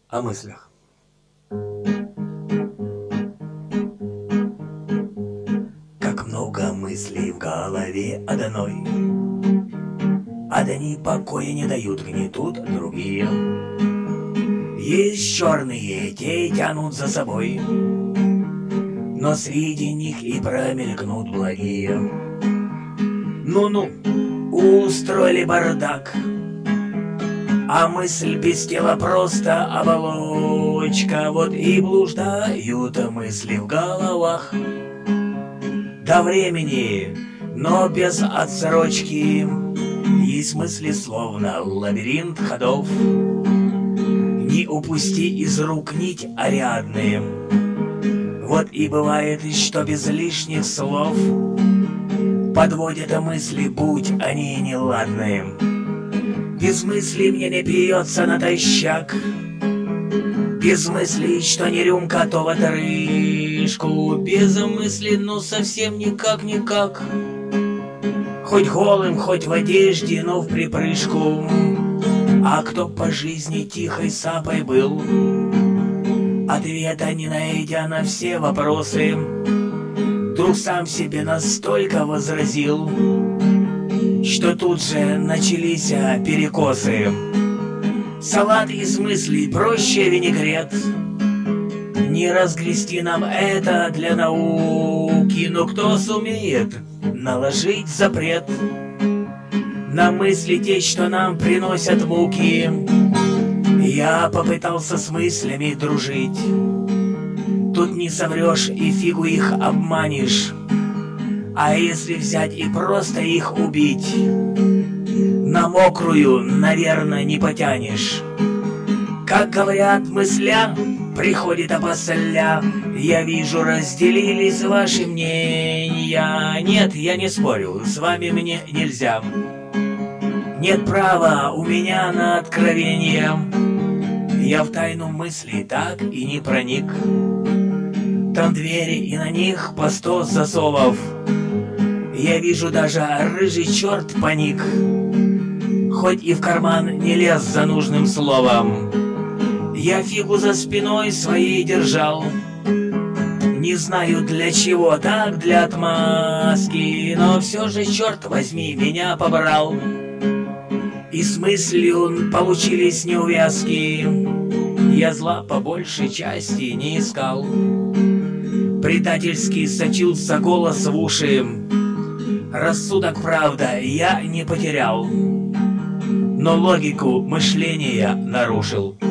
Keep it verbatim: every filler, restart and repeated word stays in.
О мыслях. Как много мыслей в голове одной, одни покоя не дают, гнетут другие. Есть черные, те тянут за собой, но среди них и промелькнут благие. Ну-ну, устроили бардак, а мысль без тела просто оболочка. Вот и блуждают мысли в головах до времени, но без отсрочки. Есть мысли словно лабиринт ходов, не упусти из рук нить Ариадны. Вот и бывает, что без лишних слов подводят мысли, будь они неладные. Без мыслей мне не пьется натощак, без мыслей, что не рюмка, то в отрыжку. Без мыслей, ну совсем никак-никак, хоть голым, хоть в одежде, но в припрыжку. А кто по жизни тихой сапой был, ответа не найдя на все вопросы, вдруг сам себе настолько возразил, что тут же начались перекосы. Салат из мыслей проще винегрет, не разгрести нам это для науки. Но кто сумеет наложить запрет на мысли те, что нам приносят муки? Я попытался с мыслями дружить, тут не соврешь и фигу их обманешь. А если взять и просто их убить, на мокрую, наверное, не потянешь. Как говорят, мысля приходит опосля. Я вижу, разделились ваши мнения. Нет, я не спорю, с вами мне нельзя. Нет права у меня на откровение. Я в тайну мыслей так и не проник. Там двери, и на них по сто засовов. Я вижу, даже рыжий черт паник, хоть и в карман не лез за нужным словом. Я фигу за спиной своей держал, не знаю для чего, так для отмазки, но все же, черт возьми, меня побрал. И с мыслью получились неувязки, я зла по большей части не искал. Предательски сочился голос в уши, рассудок, правда, я не потерял, но логику мышления нарушил.